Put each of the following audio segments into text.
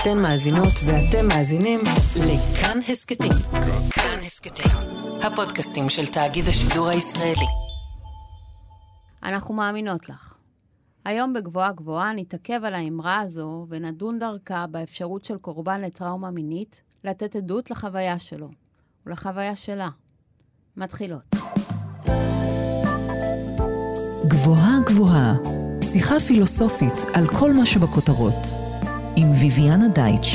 אתן מאזינות ואתם מאזינים לכאן הסקטים. כאן הסקטים, הפודקאסטים של תאגיד השידור הישראלי. אנחנו מאמינות לך. היום בגבוהה גבוהה נתעכב על האמרה הזו ונדון דרכה באפשרות של קורבן לטראומה מינית לתת עדות לחוויה שלו ולחוויה שלה. מתחילות. גבוהה גבוהה, שיחה פילוסופית על כל מה שבכותרות, עם ויויאנה דייטש.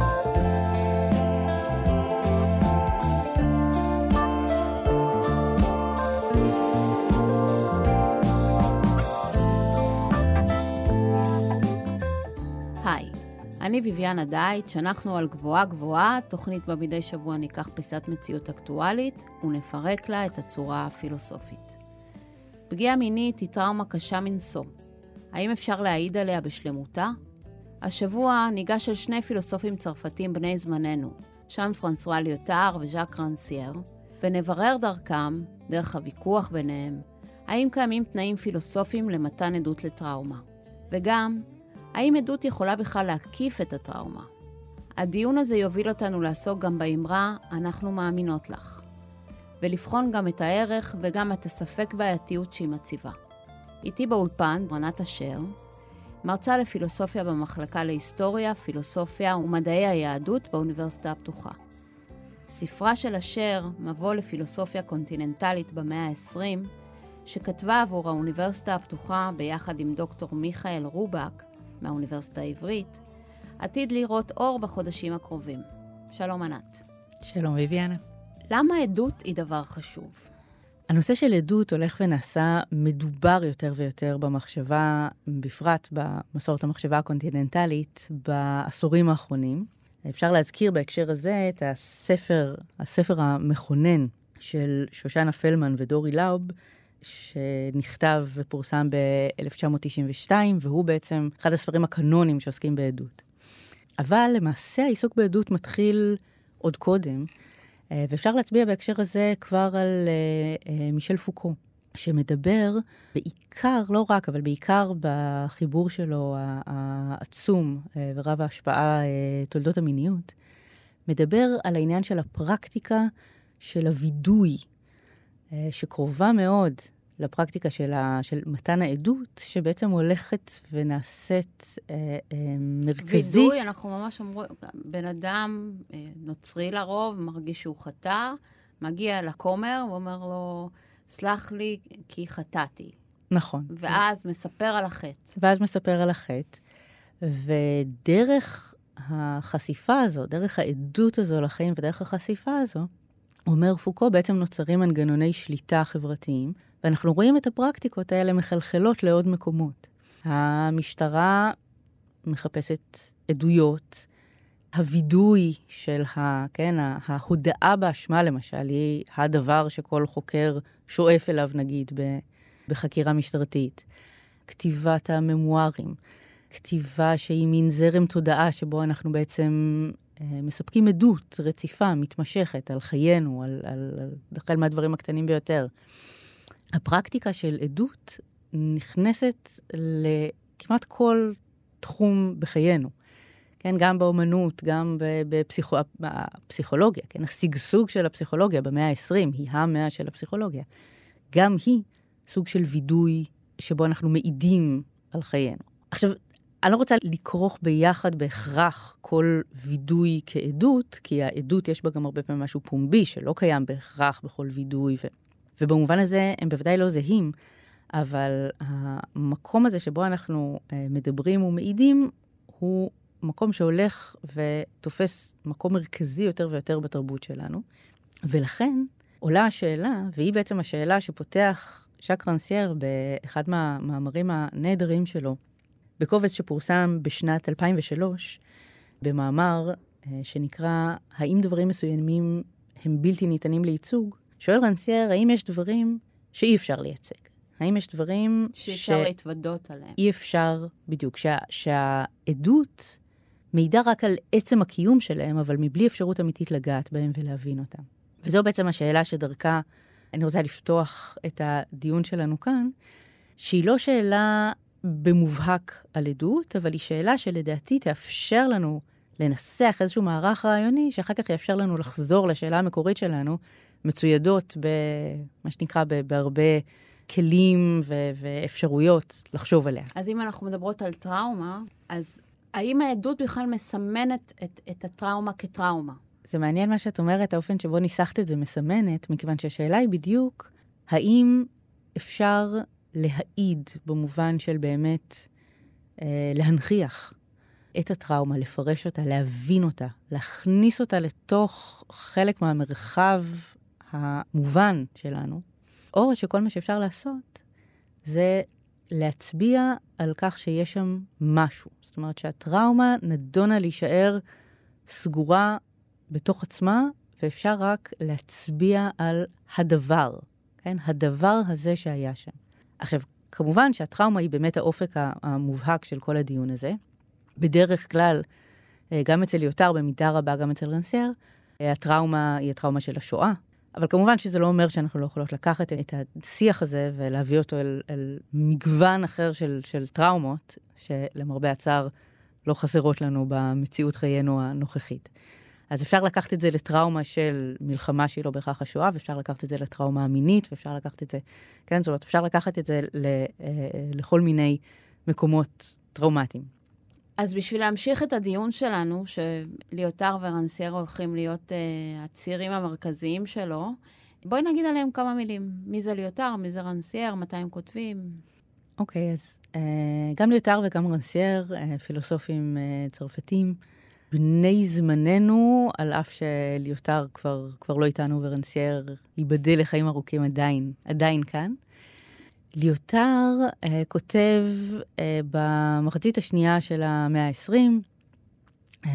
היי, אני ויויאנה דייטש, אנחנו על גבוהה גבוהה, תוכנית בה מדי שבוע ניקח פיסת מציאות אקטואלית ונפרק לה את הצורה הפילוסופית. פגיעה מינית היא טראומה קשה מנשוא. האם אפשר להעיד עליה בשלמותה? השבוע ניגש אל שני פילוסופים צרפתים בני זמננו, שם פרנסואה ליוטאר וז'אק רנסייר, ונברר דרכם, דרך הוויכוח ביניהם, האם קיימים תנאים פילוסופיים למתן עדות לטראומה. וגם, האם עדות יכולה בכלל להקיף את הטראומה? הדיון הזה יוביל אותנו לעסוק גם באמרה, אנחנו מאמינות לך. ולבחון גם את הערך וגם את הספק בעייתיות שהיא מציבה. איתי באולפן, רנת אשר, מרצה לפילוסופיה במחלקה להיסטוריה, פילוסופיה ומדעי היהדות באוניברסיטה הפתוחה. ספרה של אשר, מבוא לפילוסופיה קונטיננטלית במאה ה-20, שכתבה עבור האוניברסיטה הפתוחה ביחד עם דוקטור מיכאל רובק מהאוניברסיטה העברית, עתיד לראות אור בחודשים הקרובים. שלום ענת. שלום ויויאנה. למה עדות היא דבר חשוב? הנושא של עדות הולך ונעשה מדובר יותר ויותר במחשבה, בפרט במסורת המחשבה הקונטיננטלית, בעשורים האחרונים. אפשר להזכיר בהקשר הזה את הספר המכונן של שושנה פלמן ודורי לאוב, שנכתב ופורסם ב-1992, והוא בעצם אחד הספרים הקנונים שעוסקים בעדות. אבל למעשה העיסוק בעדות מתחיל עוד קודם, ואפשר להצביע בהקשר הזה כבר על מישל פוקו, שמדבר בעיקר, לא רק, אבל בעיקר בחיבור שלו העצום ורב ההשפעה תולדות המיניות, מדבר על העניין של הפרקטיקה של הוידוי, שקרובה מאוד לפרקטיקה של מתן העדות, שבעצם הולכת ונעשית מרכזית. וידוי, אנחנו ממש אומרים, בן אדם נוצרי לרוב, מרגיש שהוא חטא, מגיע לכומר, הוא אומר לו, סלח לי כי חטאתי. נכון. ואז מספר על החטא. ודרך החשיפה הזו, דרך העדות הזו לחיים ודרך החשיפה הזו, אומר פוקו, בעצם נוצרים מנגנוני שליטה חברתיים, ואנחנו רואים את הפרקטיקות האלה מחלחלות לעוד מקומות. המשטרה מחפשת עדויות, הוידוי של ההודעה באשמה למשל, היא הדבר שכל חוקר שואף אליו נגיד בחקירה משטרתית. כתיבת הממוארים, כתיבה שהיא מין זרם תודעה שבו אנחנו בעצם מספקים עדות רציפה, מתמשכת על חיינו, החל מהדברים הקטנים ביותר. הפרקטיקה של עדות נכנסת לכמעט כל תחום בחיינו. כן, גם באומנות, גם בפסיכולוגיה, כן, הסגסוג של הפסיכולוגיה במאה ה-20 היא המאה של הפסיכולוגיה. גם היא סוג של וידוי שבו אנחנו מעידים על חיינו. עכשיו, אני לא רוצה לכרוך ביחד בהכרח כל וידוי כעדות, כי העדות יש בה גם הרבה פעמים משהו פומבי, שלא קיים בהכרח בכל וידוי, ובמובן הזה הם בוודאי לא זהים, אבל המקום הזה שבו אנחנו מדברים ומעידים, הוא מקום שהולך ותופס מקום מרכזי יותר ויותר בתרבות שלנו, ולכן עולה השאלה, והיא בעצם השאלה שפותח ז'אק רנסייר באחד מהמאמרים הנהדרים שלו, בקובץ שפורסם בשנת 2003, במאמר שנקרא, האם דברים מסוימים הם בלתי ניתנים לייצוג? שואל רנסייר, האם יש דברים שאי אפשר לייצג? האם יש דברים שאפשר להתוודות עליהם? אי אפשר, בדיוק, שהעדות מידע רק על עצם הקיום שלהם, אבל מבלי אפשרות אמיתית לגעת בהם ולהבין אותם. וזו בעצם השאלה שדרכה, אני רוצה לפתוח את הדיון שלנו כאן, שהיא לא שאלה במובהק על עדות, אבל היא שאלה שלדעתי תאפשר לנו לנסח איזשהו מערך רעיוני, שאחר כך יאפשר לנו לחזור לשאלה המקורית שלנו, מצוידות במה שנקרא בהרבה כלים ואפשרויות לחשוב עליה. אז אם אנחנו מדברות על טראומה, אז האם העדות בכלל מסמנת את הטראומה כטראומה? זה מעניין מה שאת אומרת, האופן שבו ניסחת את זה מסמנת, מכיוון שהשאלה היא בדיוק, האם אפשר להעיד במובן של באמת להנכיח את הטראומה, לפרש אותה, להבין אותה, להכניס אותה לתוך חלק מהמרחב המובן שלנו, או שכל מה שאפשר לעשות זה להצביע על כך שיש שם משהו. זאת אומרת שהטראומה נדונה להישאר סגורה בתוך עצמה, ואפשר רק להצביע על הדבר, כן? הדבר הזה שהיה שם. עכשיו, כמובן שהטראומה היא באמת האופק המובהק של כל הדיון הזה. בדרך כלל, גם אצל ליוטר, במידה רבה, גם אצל רנסייר, הטראומה היא הטראומה של השואה. אבל כמובן שזה לא אומר שאנחנו לא יכולות לקחת את השיח הזה ולהביא אותו אל מגוון אחר של טראומות, שלמרבה הצער לא חסרות לנו במציאות חיינו הנוכחית. אז אפשר לקחת את זה לטראומה של מלחמה שהיא לא בהכרח השואה, ואפשר לקחת את זה לטראומה המינית, ואפשר לקחת את זה, כן, זאת אומרת, אפשר לקחת את זה לכל מיני מקומות טראומטיים. אז בשביל להמשיך את הדיון שלנו, שליוטר ורנסייר הולכים להיות הצירים המרכזיים שלו, בואי נגיד עליהם כמה מילים. מי זה ליוטר, מי זה רנסייר, מתי הם כותבים? אוקיי, אז גם ליוטר וגם רנסייר, פילוסופים צרפתים, בני זמננו, על אף שליוטר כבר לא איתנו ורנסייר ייבדל לחיים ארוכים עדיין כאן. ליוטר כותב במחצית השנייה של המאה ה-20,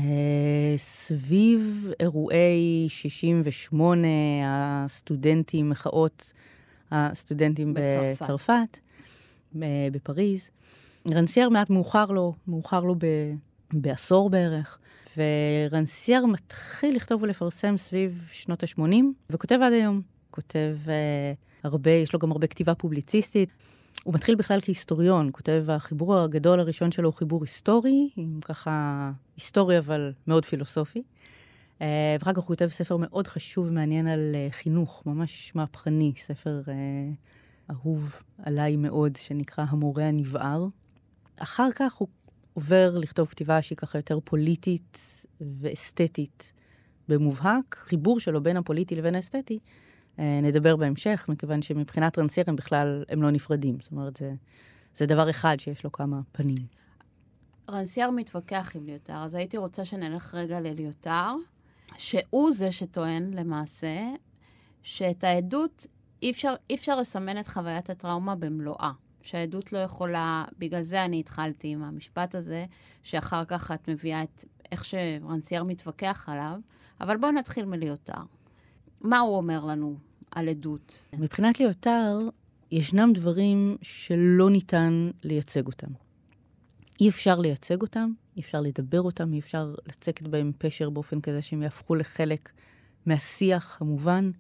סביב אירועי 68, הסטודנטים, מחאות הסטודנטים בצרפת, בפריז. רנסייר מעט מאוחר לו בעשור בערך, ורנסייר מתחיל לכתוב ולפרסם סביב שנות ה-80, וכותב עד היום. כותב הרבה, יש לו גם הרבה כתיבה פובליציסטית. הוא מתחיל בכלל כהיסטוריון, כותב, החיבור הגדול הראשון שלו הוא חיבור היסטורי, עם ככה היסטורי אבל מאוד פילוסופי. ואחר כך הוא כותב ספר מאוד חשוב ומעניין על חינוך, ממש מהפכני, ספר אהוב עליי מאוד, שנקרא המורה הנבער. אחר כך הוא עובר לכתוב כתיבה שהיא ככה יותר פוליטית ואסתטית במובהק. חיבור שלו בין הפוליטי לבין האסתטי, נדבר בהמשך, מכיוון שמבחינת רנסייר הם בכלל, הם לא נפרדים. זאת אומרת, זה דבר אחד שיש לו כמה פנים. רנסייר מתווכח עם ליוטר, אז הייתי רוצה שנלך רגע לליוטר, שהוא זה שטוען למעשה, שאת העדות אי אפשר לסמן את חוויית הטראומה במלואה. שהעדות לא יכולה, בגלל זה אני התחלתי עם המשפט הזה, שאחר כך את מביאה את איך שרנסייר מתווכח עליו, אבל בואו נתחיל מליוטר. מה הוא אומר לנו על עדות? מבחינת ליוטר, ישנם דברים שלא ניתן לייצג אותם. אי אפשר לייצג אותם, אי אפשר לדבר אותם, אי אפשר לצקת בהם פשר באופן כזה שהם יהפכו לחלק מהשיח המובן,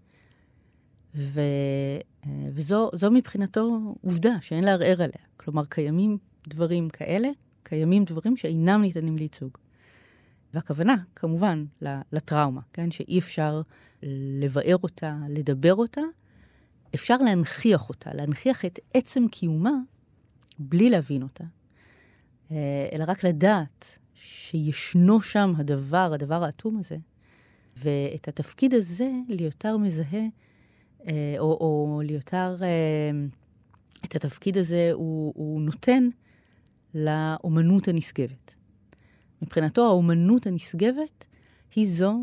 וזו מבחינתו עובדה שאין לערער עליה. כלומר, קיימים דברים כאלה, קיימים דברים שאינם ניתנים לייצוג. והכוונה, כמובן, לטראומה, כן? שאי אפשר לבאר אותה, לדבר אותה, אפשר להנכיח אותה, להנכיח את עצם קיומה בלי להבין אותה, אלא רק לדעת שישנו שם הדבר האטום הזה, ואת התפקיד הזה ליוטר מזהה, או ליוטר, את התפקיד הזה הוא נותן לאומנות הנשגבת. מבחינתו, האומנות הנשגבת היא זו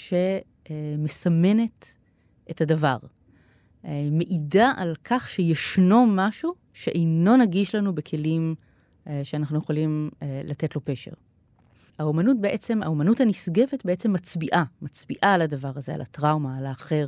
שמסמנת את הדבר. מעידה על כך שישנו משהו שאינו נגיש לנו בכלים שאנחנו יכולים לתת לו פשר. האומנות הנשגבת בעצם מצביעה על הדבר הזה, על הטראומה, על האחר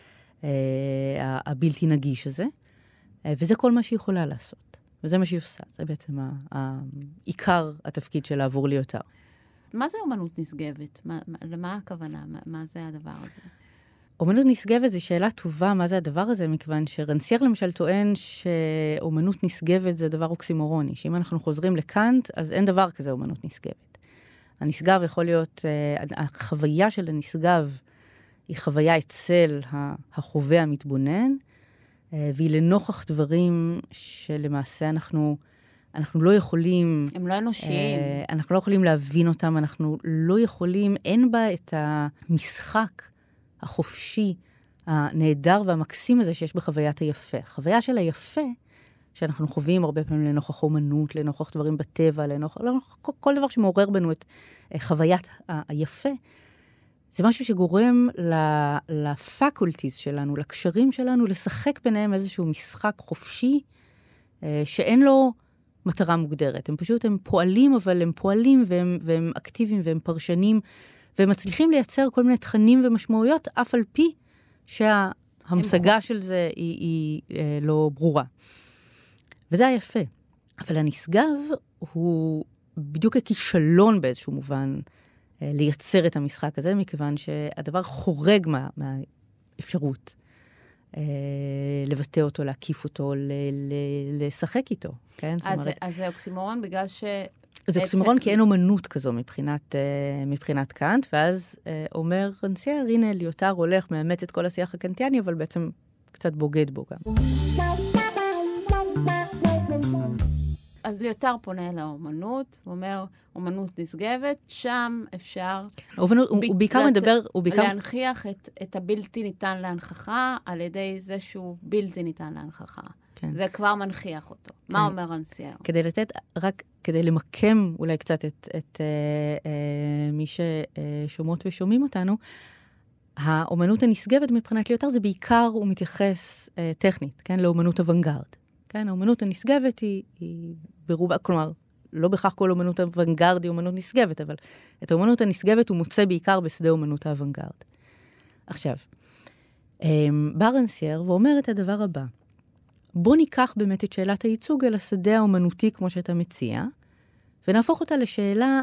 הבלתי נגיש הזה, וזה כל מה שהיא יכולה לעשות. וזה מה שהיא עושה, זה בעצם עיקר התפקיד שלה עבור ליוטר. מה זה אומנות נשגבת? למה הכוונה? מה זה הדבר הזה? אומנות נשגבת זו שאלה טובה, מה זה הדבר הזה? מכיוון שרנסייר למשל טוען שאומנות נשגבת זה דבר אוקסימורוני, שאם אנחנו חוזרים לקאנט, אז אין דבר כזה אומנות נשגבת. הנשגב יכול להיות, החוויה של הנשגב היא חוויה אצל החווה המתבונן, והיא לנוכח דברים שלמעשה אנחנו לא יכולים... הם לא אנושיים. אנחנו לא יכולים להבין אותם, אנחנו לא יכולים, אין בה את המשחק החופשי, הנהדר והמקסים הזה שיש בחוויית היפה. החוויה של היפה, שאנחנו חווים הרבה פעמים לנוכח אומנות, לנוכח דברים בטבע, לנוכח כל דבר שמעורר בנו את חוויית היפה, זה משהו שגורם לפקולטיז שלנו, לקשרים שלנו, לשחק ביניהם איזשהו משחק חופשי, שאין לו מטרה מוגדרת. הם פועלים, אבל הם פועלים והם אקטיביים והם פרשנים, והם מצליחים לייצר כל מיני תכנים ומשמעויות, אף על פי שההמשגה של זה היא לא ברורה. וזה היפה. אבל הנשגב הוא בדיוק הכישלון באיזשהו מובן לייצר את המשחק הזה, מכיוון שהדבר חורג מהאפשרות לבטא אותו, להקיף אותו, לשחק איתו. כן? אז זה אוקסימורון בגלל ש... זה אוקסימורון כי אין אומנות כזו מבחינת קאנט, ואז אומר רנסייר, הנה ליוטר הולך, מאמץ את כל השיח הקנטיאני, אבל בעצם קצת בוגד בו גם. אז ליוטר פונה לאומנות, הוא אומר, אומנות נשגבת, שם אפשר... הוא בעיקר מדבר... להנכיח את הבלתי ניתן להנכחה, על ידי זה שהוא בלתי ניתן להנכחה. כן. זה כבר מנכיח אותו. כן. מה אומר רנסייר? כדי למקם אולי קצת את מי ששומעות ושומעים אותנו, האומנות הנשגבת מבחינת ליוטר זה בעיקר הוא מתייחס טכנית, כן? לאומנות אוונגרד. כן, האומנות הנשגבת היא ברובה, כלומר, לא בכך כל אומנות אוונגרד היא אומנות נשגבת, אבל את האומנות הנשגבת הוא מוצא בעיקר בשדה אומנות האוונגרד. עכשיו, בא רנסייר ואומר את הדבר הבא, בוא ניקח באמת את שאלת הייצוג אל השדה האומנותי כמו שאתה מציע, ונהפוך אותה לשאלה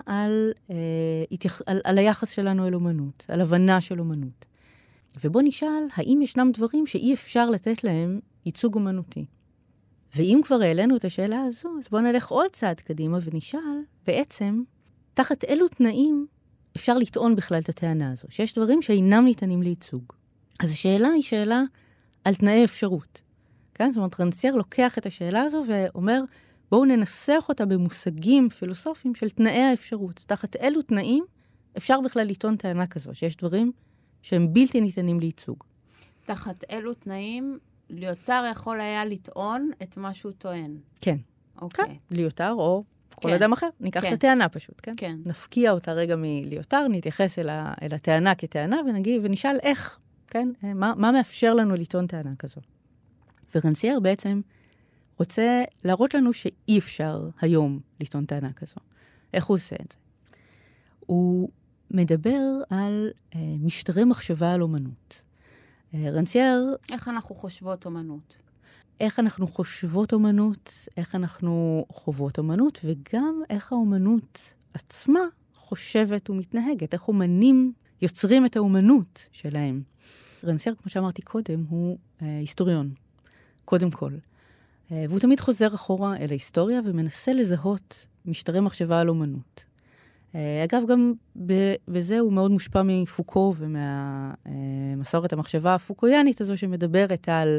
על היחס שלנו אל אומנות, על הבנה של אומנות. ובוא נשאל, האם ישנם דברים שאי אפשר לתת להם ייצוג אומנותי? ואם כבר העלינו את השאלה הזו, אז בואו נלך עוד צעד קדימה ונשאל, בעצם, תחת אילו תנאים אפשר לטעון בכלל את הטענה הזו, שיש דברים שאינם ניתנים לייצוג. אז השאלה היא שאלה על תנאי אפשרות. כן? זאת אומרת, רנסייר לוקח את השאלה הזו ואומר, בואו ננסח אותה במושגים פילוסופיים של תנאי האפשרות. תחת אילו תנאים אפשר בכלל לטעון טענה כזו, שיש דברים שהם בלתי ניתנים לייצוג. תחת אילו תנאים ליוטר יכול היה לטעון את מה שהוא טוען. כן. אוקיי. כן. ליוטר או כל אדם אחר. ניקח את הטענה פשוט, כן? כן. נפקיע אותה רגע מליוטר, נתייחס אל הטענה כטענה, ונשאל איך, כן? מה מאפשר לנו לטעון טענה כזו? ורנסייר בעצם רוצה להראות לנו שאי אפשר היום לטעון טענה כזו. איך הוא עושה את זה? הוא מדבר על משטרי מחשבה על אומנות. רנסייר... איך אנחנו חושבות אומנות? איך אנחנו חושבות אומנות, איך אנחנו חוות אומנות, וגם איך האומנות עצמה חושבת ומתנהגת. איך אומנים יוצרים את האומנות שלהם. רנסייר, כמו שאמרתי קודם, הוא היסטוריון. קודם כל. והוא תמיד חוזר אחורה אל ההיסטוריה ומנסה לזהות משטרי מחשבה על אומנות. אגב, גם בזה הוא מאוד מושפע מפוקו ומהמסורת המחשבה הפוקויאנית הזו שמדברת על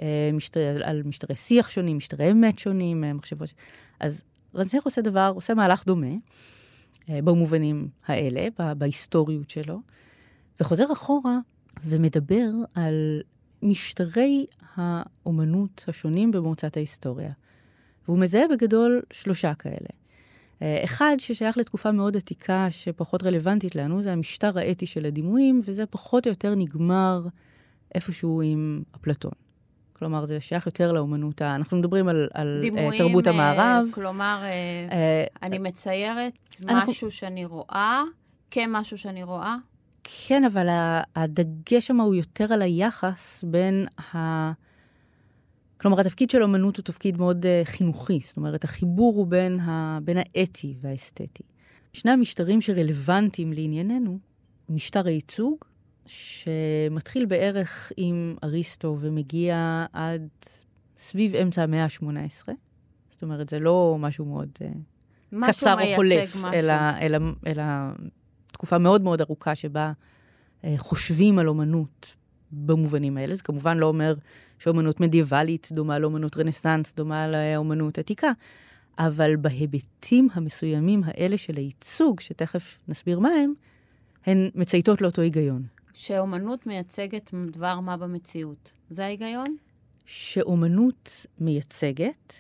משטרי שיח שונים, משטרי אמת שונים, מחשבות. אז רנסייר עושה מהלך דומה במובנים האלה, בהיסטוריות שלו, וחוזר אחורה ומדבר על משטרי האומנות השונים במוצאת ההיסטוריה. והוא מזהה בגדול 3 כאלה. אחד ששייך לתקופה מאוד עתיקה שפחות רלוונטית לנו, זה המשטר האתי של הדימויים, וזה פחות או יותר נגמר איפשהו עם אפלטון. כלומר, זה שייך יותר לאומנות, אנחנו מדברים על תרבות המערב. כלומר, אני מציירת משהו שאני רואה, כמשהו שאני רואה. כן, אבל הדגש שם הוא יותר על היחס בין כלומר, התפקיד של אומנות הוא תפקיד מאוד חינוכי, זאת אומרת, החיבור הוא בין האתי והאסתטי. שני המשטרים שרלוונטיים לענייננו, משטר הייצוג, שמתחיל בערך עם אריסטו ומגיע עד סביב אמצע המאה ה-18. זאת אומרת, זה לא משהו מאוד... קצר או חולף, אלא תקופה מאוד מאוד ארוכה שבה חושבים על אומנות במובנים האלה. זה כמובן לא אומר שאומנות מדיאבלית דומה לאומנות רנסנס, דומה לאומנות עתיקה, אבל בהיבטים המסוימים האלה של הייצוג, שתכף נסביר מה הן מצייתות לאותו היגיון. שאומנות מייצגת דבר מה במציאות. זה ההיגיון? שאומנות מייצגת,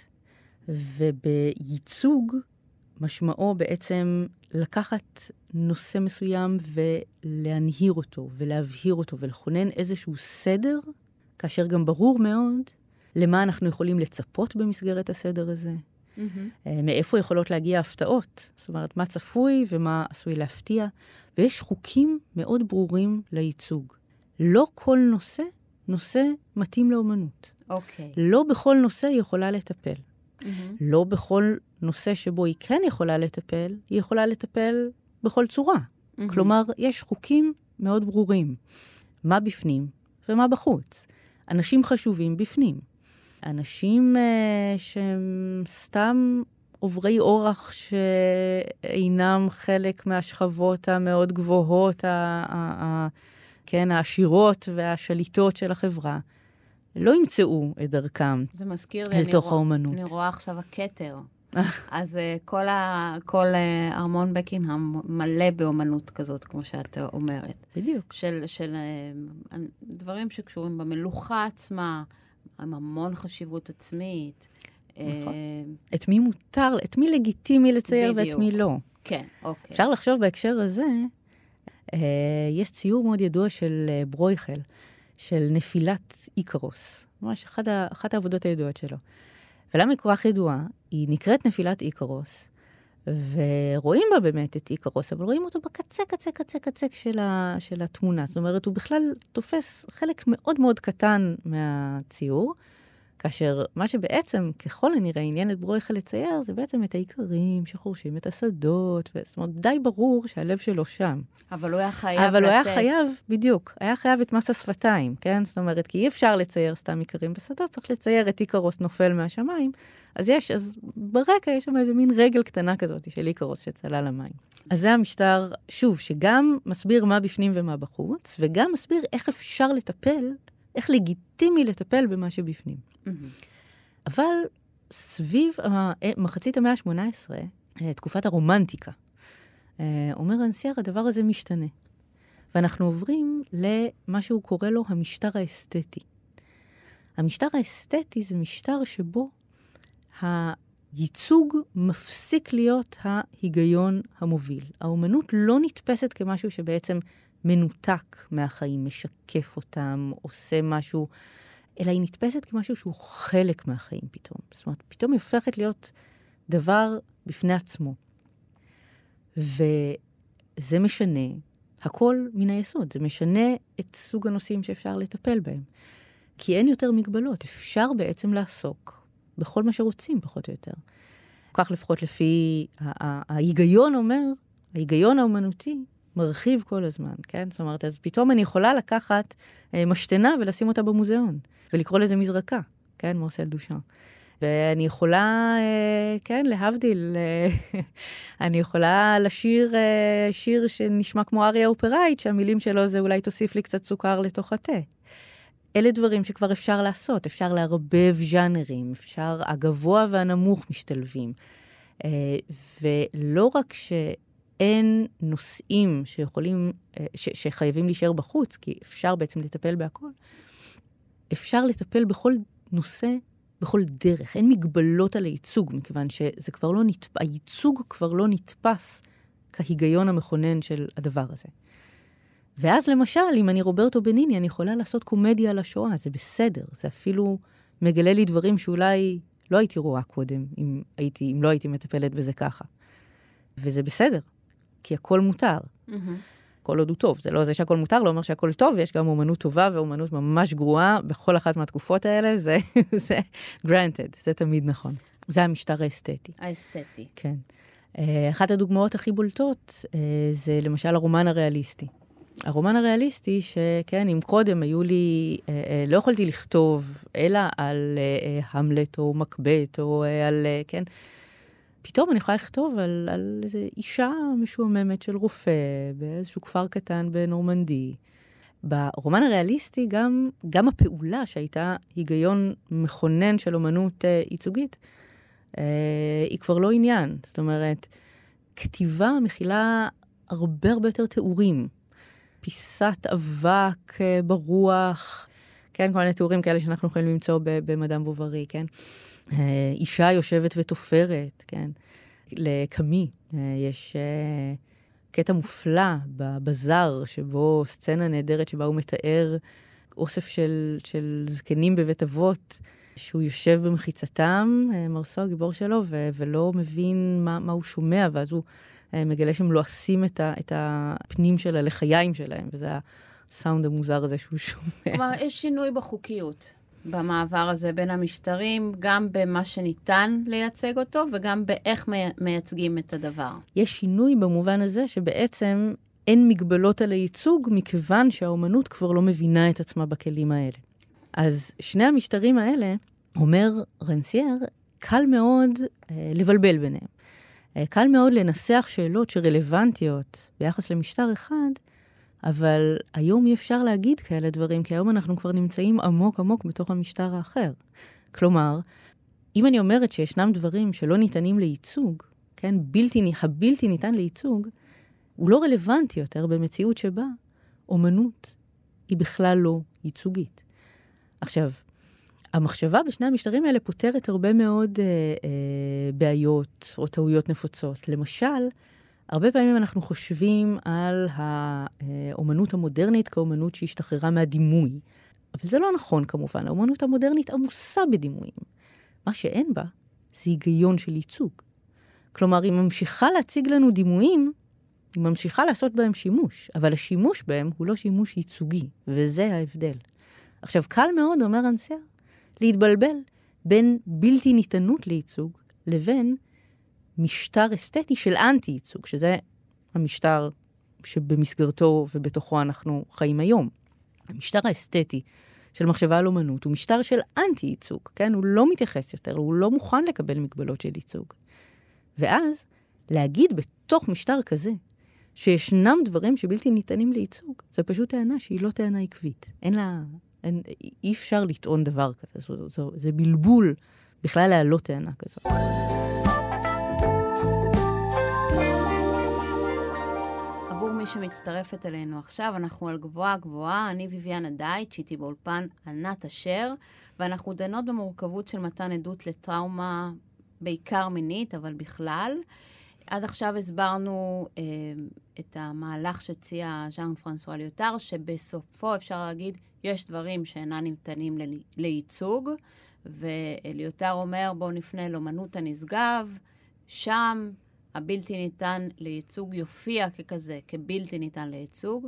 ובייצוג משמעו בעצם לקחת נושא מסוים ולהנהיר אותו, ולהבהיר אותו, ולכונן איזשהו סדר, כאשר גם ברור מאוד למה אנחנו יכולים לצפות במסגרת הסדר הזה. מאיפה יכולות להגיע הפתעות. זאת אומרת, מה צפוי ומה עשוי להפתיע. ויש חוקים מאוד ברורים לייצוג. לא כל נושא מתאים לאומנות. אוקיי. לא בכל נושא היא יכולה לטפל. לא בכל נושא שבו היא כן יכולה לטפל, היא יכולה לטפל בכל צורה. כלומר, יש חוקים מאוד ברורים. מה בפנים ומה בחוץ. אנשים חשובים בפנים. אנשים שהם סתם עוברי אורח שאינם חלק מהשכבות המאוד גבוהות, כן, העשירות והשליטות של החברה, לא ימצאו את דרכם. זה מזכיר לי, לתוך האומנות. אני רואה עכשיו הכתר. אז כל ארמון בקינגהאם מלא באומנות כזאת, כמו שאת אומרת. בדיוק. של דברים שקשורים במלוכה עצמה, עם המון חשיבות עצמית. נכון. את מי מותר, את מי לגיטימי לצייר ואת מי לא. כן, אוקיי. אפשר לחשוב בהקשר הזה, יש ציור מאוד ידוע של ברויכל, של נפילת איקרוס. ממש אחת העבודות הידועות שלו. ולמה היא כל כך ידועה? היא נקראת נפילת איקרוס, ורואים בה באמת את איקרוס, אבל רואים אותו בקצה, קצה של התמונה. זאת אומרת, הוא בכלל תופס חלק מאוד מאוד קטן מהציור, כאשר מה שבעצם, ככל הנראה, עניין את ברויכל לצייר, זה בעצם את העיקרים שחורשים את השדות, זאת אומרת, די ברור שהלב שלו שם. אבל הוא היה חייב אבל הוא היה חייב, בדיוק, היה חייב את מס השפתיים, כן? זאת אומרת, כי אי אפשר לצייר סתם עיקרים בשדות, צריך לצייר את איקרוס נופל מהשמיים, אז ברקע יש שם איזה מין רגל קטנה כזאת של איקרוס שצלה למים. אז זה המשטר, שוב, שגם מסביר מה בפנים ומה בחוץ, וגם מסביר איך אפשר לטפל, איך לגיטימי לטפל במה שבפנים. אבל סביב מחצית המאה ה-18, תקופת הרומנטיקה, אומר הנסייר, הדבר הזה משתנה. ואנחנו עוברים למה שהוא קורא לו המשטר האסתטי. המשטר האסתטי זה משטר שבו הייצוג מפסיק להיות ההיגיון המוביל. האומנות לא נתפסת כמשהו שבעצם מנותק מהחיים, משקף אותם, עושה משהו, אלא היא נתפסת כמשהו שהוא חלק מהחיים פתאום. זאת אומרת, פתאום היא הופכת להיות דבר בפני עצמו. וזה משנה הכל מן היסוד. זה משנה את סוג הנושאים שאפשר לטפל בהם. כי אין יותר מגבלות. אפשר בעצם לעסוק בכל מה שרוצים, פחות או יותר. כך לפחות לפי ההיגיון אומר, ההיגיון האומנותי מרחיב כל הזמן, כן? זאת אומרת, אז פתאום אני יכולה לקחת משתנה ולשים אותה במוזיאון, ולקרוא לזה מזרקה, כן? מרסל דושן. ואני יכולה, כן, להבדיל, אני יכולה לשיר שיר שנשמע כמו אריה אופראית, שהמילים שלו זה אולי תוסיף לי קצת סוכר לתוך התה. אלה דברים שכבר אפשר לעשות, אפשר לערבב ז'אנרים, אפשר, הגבוה והנמוך משתלבים. ולא רק שאין נושאים שיכולים, שחייבים להישאר בחוץ, כי אפשר בעצם לטפל בהכל, אפשר לטפל בכל נושא, בכל דרך. אין מגבלות על הייצוג, מכיוון שזה כבר לא נתפס, הייצוג כבר לא נתפס כהיגיון המכונן של הדבר הזה. ואז למשל, אם אני רוברטו בניני, אני יכולה לעשות קומדיה על השואה, זה בסדר, זה אפילו מגלה לי דברים שאולי לא הייתי רואה קודם, אם לא הייתי מטפלת בזה ככה. וזה בסדר, כי הכל מותר. כל עוד הוא טוב. זה לא זה שהכל מותר, לא אומר שהכל טוב, יש גם אומנות טובה ואומנות ממש גרועה, בכל אחת מהתקופות האלה, זה granted, זה תמיד נכון. זה המשטר האסתטי. האסתטי. כן. אחת הדוגמאות הכי בולטות, זה למשל הרומן הריאליסטי. הרומן הריאליסטי, שכן, אם קודם היו לי, לא יכולתי לכתוב, אלא על המלט או מקבט, או על, כן, פתאום אני יכולה לכתוב על איזו אישה משועממת של רופא באיזשהו כפר קטן בנורמנדי. ברומן הריאליסטי גם הפעולה שהייתה היגיון מכונן של אומנות ייצוגית, היא כבר לא עניין. זאת אומרת, כתיבה מכילה הרבה יותר תיאורים. פיסת אבק ברוח, כן, כל מיני תיאורים כאלה שאנחנו יכולים למצוא במדאם בובארי, כן? אישה יושבת ותופרת, כן? לקמי יש קטע מופלא בבזאר, שבו סצנה נהדרת שבה הוא מתאר אוסף של זקנים בבית אבות, שהוא יושב במחיצתם, מרסו הגיבור שלו, ולא מבין מה הוא שומע, ואז הוא מגלה שהם לועשים את הפנים שלה לחיים שלהם, וזה הסאונד המוזר הזה שהוא שומע. כלומר, יש שינוי בחוקיות במעבר הזה בין המשטרים, גם במה שניתן לייצג אותו, וגם באיך מייצגים את הדבר. יש שינוי במובן הזה שבעצם אין מגבלות על הייצוג, מכיוון שהאומנות כבר לא מבינה את עצמה בכלים האלה. אז שני המשטרים האלה, אומר רנסייר, קל מאוד לבלבל ביניהם. קל מאוד לנסח שאלות שרלוונטיות ביחס למשטר אחד, אבל היום אי אפשר להגיד כאלה דברים, כי היום אנחנו כבר נמצאים עמוק עמוק בתוך המשטר האחר. כלומר, אם אני אומרת שישנם דברים שלא ניתנים לייצוג, כן, הבלתי ניתן לייצוג, הוא לא רלוונטי יותר במציאות שבה אומנות היא בכלל לא ייצוגית. עכשיו, המחשבה בשני המשטרים האלה פותרת הרבה מאוד בעיות או טעויות נפוצות. למשל, הרבה פעמים אנחנו חושבים על האומנות המודרנית כאומנות שהשתחררה מהדימוי. אבל זה לא נכון כמובן. האומנות המודרנית עמוסה בדימויים. מה שאין בה זה היגיון של ייצוג. כלומר, היא ממשיכה להציג לנו דימויים, היא ממשיכה לעשות בהם שימוש, אבל השימוש בהם הוא לא שימוש ייצוגי, וזה ההבדל. עכשיו, קל מאוד, אומר רנסייר, להתבלבל בין בלתי ניתנות לייצוג לבין משטר אסתטי של אנטי-ייצוג, שזה המשטר שבמסגרתו ובתוכו אנחנו חיים היום. המשטר האסתטי של מחשבה על אומנות הוא משטר של אנטי-ייצוג, כן? הוא לא מתייחס יותר, הוא לא מוכן לקבל מגבלות של ייצוג. ואז להגיד בתוך משטר כזה שישנם דברים שבלתי ניתנים לייצוג, זה פשוט טענה שהיא לא טענה עקבית. אי אפשר לטעון דבר כזה, זה בלבול בכלל להעלות טענה כזאת. עבור מי שמצטרפת אלינו עכשיו, אנחנו על גבוהה גבוהה, אני ויויאנה דייטש, איתי באולפן ענת אשר, ואנחנו דנות במורכבות של מתן עדות לטראומה בעיקר מינית, אבל בכלל. עד עכשיו הסברנו את המהלך שציע ז'אן פרנסואה ליוטר, שבסופו אפשר להגיד, יש דברים שאינם ניתנים לייצוג, וליוטר אומר, בואו נפנה לאמנות הנשגב, שם הבלתי ניתן לייצוג יופיע ככזה, כבלתי ניתן לייצוג,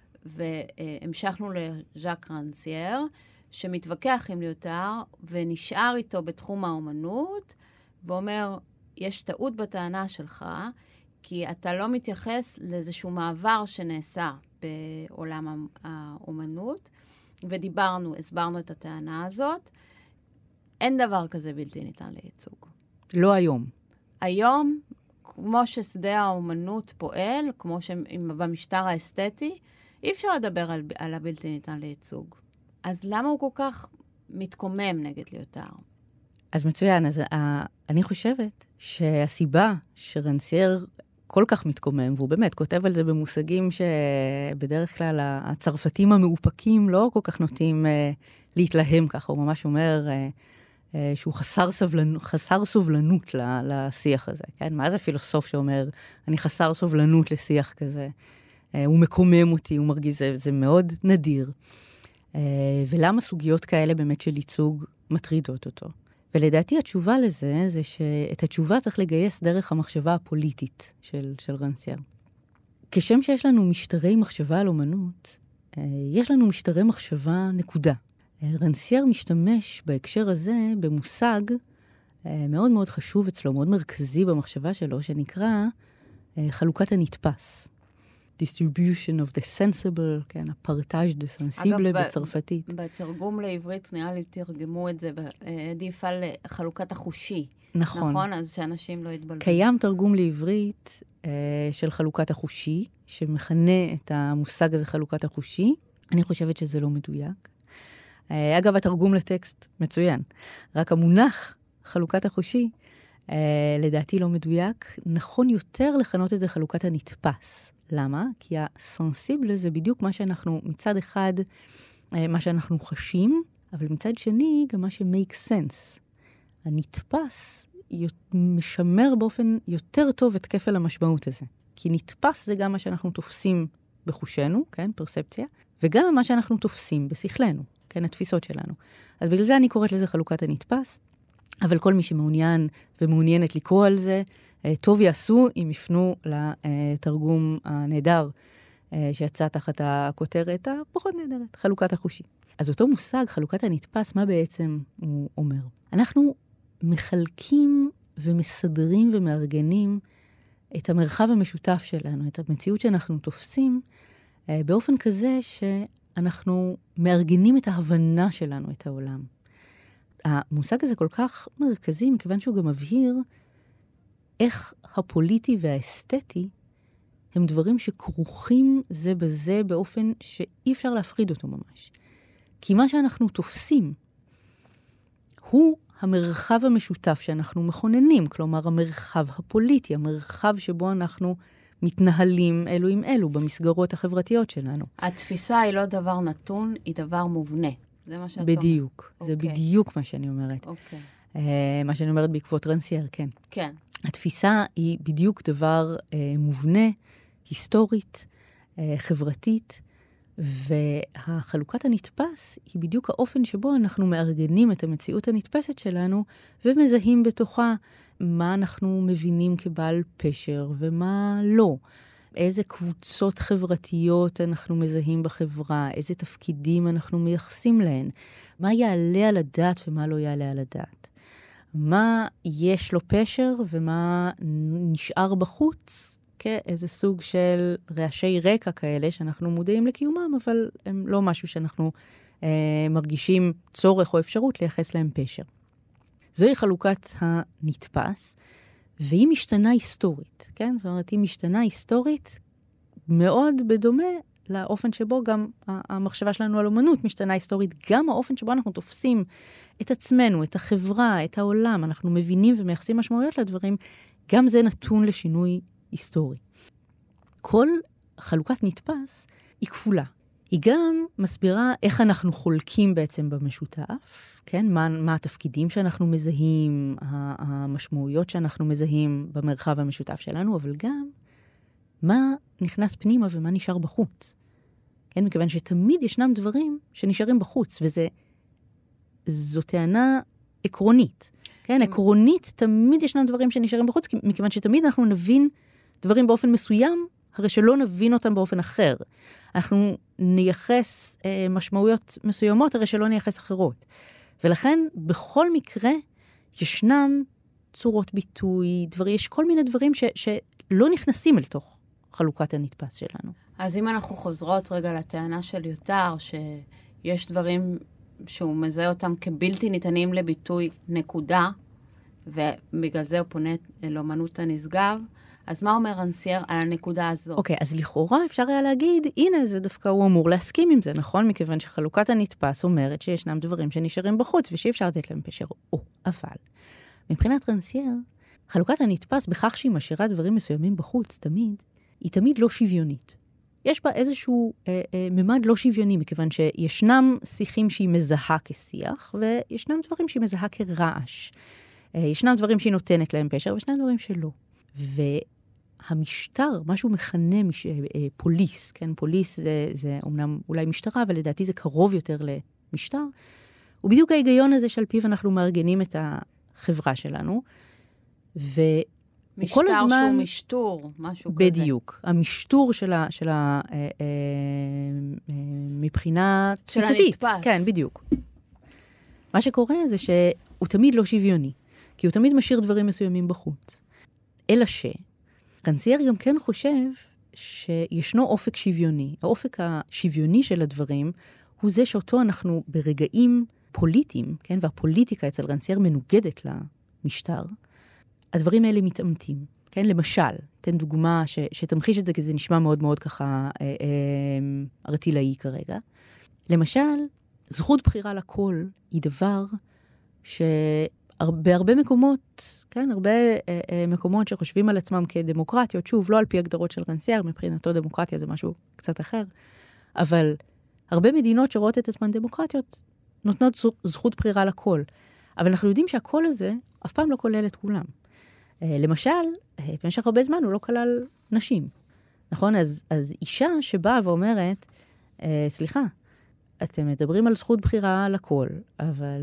והמשכנו לז'אק רנסייר, שמתווכח עם ליוטר, ונשאר איתו בתחום האמנות, ואומר, יש טעות בטענה שלך, כי אתה לא מתייחס לאיזשהו מעבר שנעשה בעולם האומנות, הסברנו את הטענה הזאת. אין דבר כזה בלתי ניתן לייצוג. לא היום. היום, כמו ששדה האומנות פועל, כמו שבמשטר האסתטי, אי אפשר לדבר על הבלתי ניתן לייצוג. אז למה הוא כל כך מתקומם נגד ליוטר? אז מצוין, אז אני חושבת שהסיבה שרנסייר כל כך מתקומם, והוא באמת כותב על זה במושגים שבדרך כלל הצרפתים המאופקים לא כל כך נוטים להתלהם ככה, הוא ממש אומר שהוא חסר סובלנות לשיח הזה, כן? מה זה פילוסוף שאומר, אני חסר סובלנות לשיח כזה? הוא מקומם אותי, הוא מרגיז, זה מאוד נדיר. ולמה סוגיות כאלה באמת של ייצוג מטרידות אותו? ולדעתי התשובה לזה, זה שאת התשובה צריך לגייס דרך המחשבה הפוליטית של רנסייר. כשם שיש לנו משטרי מחשבה על אומנות, יש לנו משטרי מחשבה נקודה. רנסייר משתמש בהקשר הזה במושג מאוד מאוד חשוב אצלו, מאוד מרכזי במחשבה שלו, שנקרא חלוקת הנתפס. distribution of the sensible, כן, הפרטאז' דה סנסיבלה בצרפתית. בתרגום לעברית נראה לי תרגמו את זה, עדיף על חלוקת החושי. נכון. אז שאנשים לא יתבלבלו. קיים תרגום לעברית של חלוקת החושי, שמכנה את המושג הזה חלוקת החושי. אני חושבת שזה לא מדויק. אגב, התרגום לטקסט מצוין. רק המונח חלוקת החושי, לדעתי לא מדויק. נכון יותר לכנות את זה חלוקת הנתפס. למה? כי הסנסיבל זה בדיוק מה שאנחנו, מצד אחד, מה שאנחנו חשים, אבל מצד שני, גם מה ש-make sense. הנתפס משמר באופן יותר טוב את כפל המשמעות הזה. כי נתפס זה גם מה שאנחנו תופסים בחושנו, כן, פרספציה, וגם מה שאנחנו תופסים בשכלנו, כן, התפיסות שלנו. אז בגלל זה אני קוראת לזה חלוקת הנתפס, אבל כל מי שמעוניין ומעוניינת לקרוא על זה, טוב יעשו אם יפנו לתרגום הנהדר שיצא תחת הכותרת הפחות נהדרת, חלוקת החושי. אז אותו מושג, חלוקת הנתפס, מה בעצם הוא אומר? אנחנו מחלקים ומסדרים ומארגנים את המרחב המשותף שלנו, את המציאות שאנחנו תופסים, באופן כזה שאנחנו מארגנים את ההבנה שלנו, את העולם. המושג הזה כל כך מרכזי, מכיוון שהוא גם מבהיר איך הפוליטי והאסתטי הם דברים שכרוכים זה בזה באופן שאי אפשר להפריד אותו ממש. כי מה שאנחנו תופסים הוא המרחב המשותף שאנחנו מכוננים, כלומר המרחב הפוליטי, המרחב שבו אנחנו מתנהלים אלו עם אלו במסגרות החברתיות שלנו. התפיסה היא לא דבר נתון, היא דבר מובנה. זה מה שאת אומרת. בדיוק. זה בדיוק מה שאני אומרת. מה שאני אומרת בעקבות רנסייר, כן. כן. התפיסה היא בדיוק דבר מובנה, היסטורית, חברתית, והחלוקת הנתפס היא בדיוק האופן שבו אנחנו מארגנים את המציאות הנתפסת שלנו, ומזהים בתוכה מה אנחנו מבינים כבעל פשר ומה לא. איזה קבוצות חברתיות אנחנו מזהים בחברה, איזה תפקידים אנחנו מייחסים להן, מה יעלה על הדעת ומה לא יעלה על הדעת. מה יש לו פשר ומה נשאר בחוץ, כאיזה סוג של רעשי רקע כאלה שאנחנו מודעים לקיומם, אבל הם לא משהו שאנחנו מרגישים צורך או אפשרות לייחס להם פשר. זוהי חלוקת הנתפס, והיא משתנה היסטורית, כן? זאת אומרת, היא משתנה היסטורית מאוד בדומה לאופן שבו גם המחשבה שלנו על אומנות משתנה היסטורית, גם האופן שבו אנחנו תופסים את עצמנו, את החברה, את העולם, אנחנו מבינים ומייחסים משמעויות לדברים, גם זה נתון לשינוי היסטורי. כל חלוקת נתפס היא כפולה. היא גם מסבירה איך אנחנו חולקים בעצם במשותף, כן? מה התפקידים שאנחנו מזהים, המשמעויות שאנחנו מזהים במרחב המשותף שלנו, אבל גם מה נכנס פנימה ומה נשאר בחוץ. כן? מכיוון שתמיד ישנם דברים שנשארים בחוץ, וזו טענה עקרונית. כן? עקרונית, תמיד ישנם דברים שנשארים בחוץ, מכיוון שתמיד אנחנו נבין דברים באופן מסוים, הרי שלא נבין אותם באופן אחר. אנחנו נייחס משמעויות מסוימות, הרי שלא נייחס אחרות. ולכן, בכל מקרה, ישנם צורות ביטוי, יש כל מיני דברים שלא נכנסים אל תוך חלוקת הנתפס שלנו. אז אם אנחנו חוזרות רגע לטענה של יוטר, שיש דברים שהוא מזהה אותם כבלתי ניתנים לביטוי נקודה, ובגלל זה הוא פונה לאמנות הנשגב, אז מה אומר רנסייר על הנקודה הזאת? אוקיי, אז לכאורה אפשר היה להגיד, הנה, זה דווקא הוא אמור להסכים עם זה, נכון? מכיוון שחלוקת הנתפס אומרת שישנם דברים שנשארים בחוץ, ושאי אפשר לתת להם פשר. אבל מבחינת רנסייר, חלוקת הנתפס בכך שהיא משאירה דברים מסוימים בחוץ, היא תמיד לא שוויונית. יש בה איזשהו ממד לא שוויוני, מכיוון שישנם שיחים שהיא מזהה כשיח, וישנם דברים שהיא מזהה כרעש. ישנם דברים שהיא נותנת להם פשר, וישנם דברים שלא. והמשטר, משהו מכנה פוליס, כן? פוליס זה אומנם אולי משטרה, אבל לדעתי זה קרוב יותר למשטר. ובדיוק ההיגיון הזה שעל פיו אנחנו מארגנים את החברה שלנו. משטר הזמן, שהוא משטור, משהו בדיוק, כזה. בדיוק. המשטור שלה מבחינה תפיסתית. כן, בדיוק. מה שקורה זה שהוא תמיד לא שוויוני, כי הוא תמיד משאיר דברים מסוימים בחוץ. אלא רנסייר גם כן חושב שישנו אופק שוויוני. האופק השוויוני של הדברים הוא זה שאותו אנחנו ברגעים פוליטיים, כן? והפוליטיקה אצל רנסייר מנוגדת למשטר. הדברים האלה מתאמתים, כן? למשל, תן דוגמה שתמחיש את זה, כי זה נשמע מאוד מאוד ככה ארטילאי כרגע. למשל, זכות בחירה לכל היא דבר בהרבה מקומות, כן, הרבה מקומות שחושבים על עצמם כדמוקרטיות, שוב, לא על פי הגדרות של רנסייר, מבחינתו דמוקרטיה זה משהו קצת אחר, אבל הרבה מדינות שרואות את עצמן דמוקרטיות, נותנות זכות בחירה לכל. אבל אנחנו יודעים שהכל הזה אף פעם לא כולל את כולם. למשל, במשך הרבה זמן הוא לא כלל נשים. נכון? אז אישה שבאה ואומרת, סליחה, אתם מדברים על זכות בחירה לכל, אבל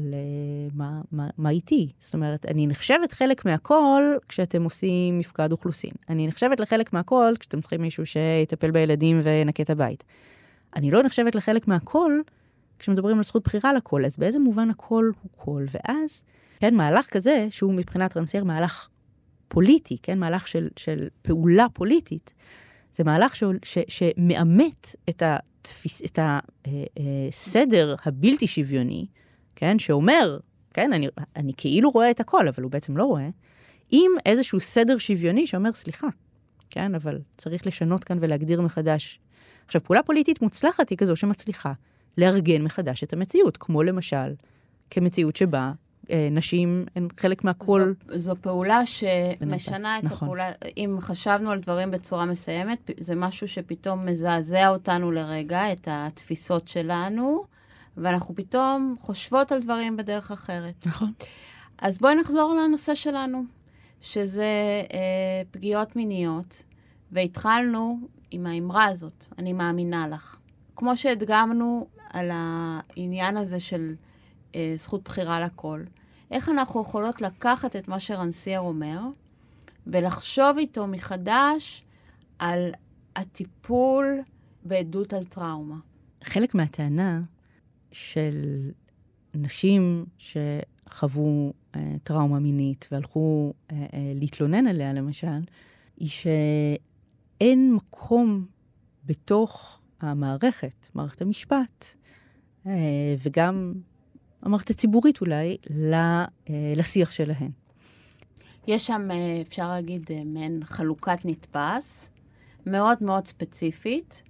מה איתי? זאת אומרת, אני נחשבת חלק מהכל כשאתם עושים מפקד אוכלוסין. אני נחשבת לחלק מהכל כשאתם צריכים מישהו שיטפל בילדים ונקה את הבית. אני לא נחשבת לחלק מהכל כשמדברים על זכות בחירה לכל. אז באיזה מובן הכל הוא כל? ואז, כן, מהלך כזה, שהוא מבחינת רנסייר מהלך פוליטי, כן, מהלך של פעולה פוליטית, זה מהלך שמאמת את הסדר הבלתי שוויוני, כן, שאומר, כן, אני כאילו רואה את הכל, אבל הוא בעצם לא רואה, עם איזשהו סדר שוויוני שאומר, סליחה, כן, אבל צריך לשנות כאן ולהגדיר מחדש. עכשיו, פעולה פוליטית מוצלחת היא כזו שמצליחה לארגן מחדש את המציאות, כמו למשל, כמציאות שבה נשים הן חלק מהכל. זו פעולה שמשנה את הפעולה, אם חשבנו על דברים בצורה מסוימת, זה משהו שפתאום מזעזע אותנו לרגע, את התפיסות שלנו, ואנחנו פתאום חושבות על דברים בדרך אחרת. נכון. אז בואי נחזור לנושא שלנו, שזה פגיעות מיניות, והתחלנו עם האמרה הזאת, אני מאמינה לך. כמו שהדגמנו על העניין הזה של זכות בחירה לכל. איך אנחנו יכולות לקחת את מה שרנסייר אומר, ולחשוב איתו מחדש על הטיפול בעדות על טראומה. חלק מהטענה של נשים שחוו טראומה מינית והלכו להתלונן עליה, למשל, היא שאין מקום בתוך המערכת, מערכת המשפט, וגם המערכת הציבורית אולי, לשיח שלהן. יש שם, אפשר להגיד, מעין חלוקת נתפס, מאוד מאוד ספציפית,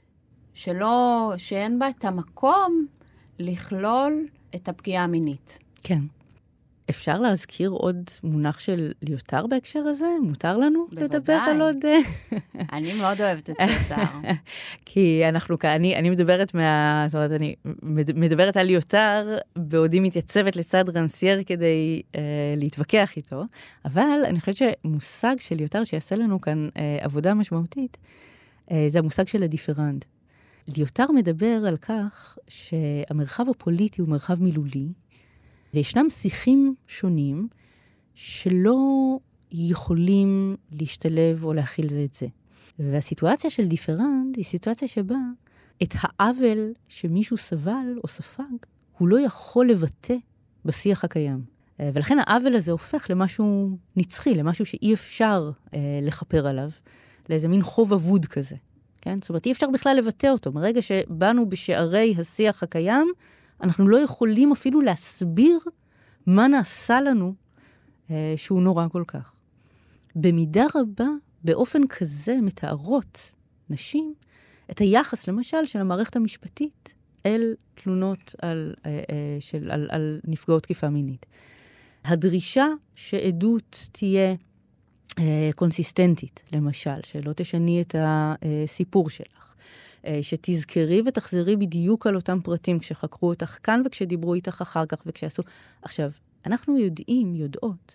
שאין בה את המקום לכלול את הפגיעה המינית. כן. אפשר להזכיר עוד מונח של ליותר בהקשר הזה? מותר לנו לדבר על עוד? אני מאוד אוהבת את ליותר. כי אני מדברת זאת אומרת, אני מדברת על ליותר, בעודי מתייצבת לצד רנסייר כדי להתווכח איתו, אבל אני חושבת שמושג של ליותר שיעשה לנו כאן עבודה משמעותית, זה המושג של הדיפרנד. ליותר מדבר על כך שהמרחב הפוליטי הוא מרחב מילולי, וישנם שיחים שונים שלא יכולים להשתלב או להכיל זה את זה. והסיטואציה של דיפרנד היא סיטואציה שבה את העוול שמישהו סבל או ספג, הוא לא יכול לבטא בשיח הקיים. ולכן העוול הזה הופך למשהו נצחי, למשהו שאי אפשר לחפר עליו, לאיזה מין חוב אבוד כזה. כן? זאת אומרת, אי אפשר בכלל לבטא אותו. מרגע שבאנו בשערי השיח הקיים, אנחנו לא יכולים אפילו להסביר מה נעשה לנו שהוא נורא כל כך. במידה רבה, באופן כזה מתארות נשים את היחס, למשל, של המערכת המשפטית אל תלונות על נפגעות תקיפה מינית. הדרישה שעדות תהיה קונסיסטנטית, למשל, שלא תשני את הסיפור שלך. שתזכרי ותחזרי בדיוק על אותם פרטים כשחקרו אותך כאן וכשדיברו איתך אחר כך וכשעשו. עכשיו, אנחנו יודעות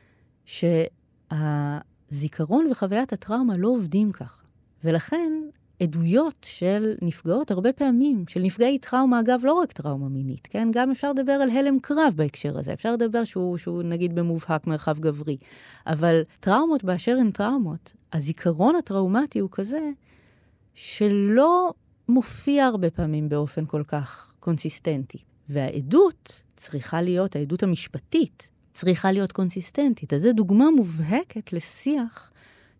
שהזיכרון וחוויית הטראומה לא עובדים כך. ולכן עדויות של נפגעות הרבה פעמים, של נפגעי טראומה, אגב, לא רק טראומה מינית, כן? גם אפשר לדבר על הלם קרב בהקשר הזה. אפשר לדבר שהוא נגיד במובהק מרחב גברי. אבל טראומות באשר הן טראומות, הזיכרון הטראומטי הוא כזה שלא מופיע הרבה פעמים באופן כל כך קונסיסטנטי. והעדות צריכה להיות, העדות המשפטית צריכה להיות קונסיסטנטית. אז זו דוגמה מובהקת לשיח